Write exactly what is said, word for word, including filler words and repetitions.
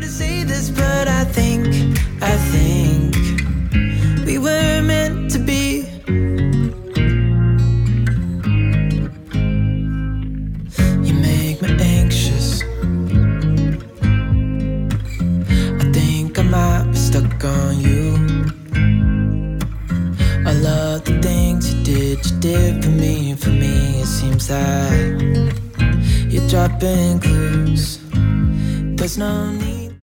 say this, but I think, I think we were meant to be. You make me anxious. I think I might be stuck on you. I love the things you did, you did for me. For me, it seems that you're dropping clues. There's no need.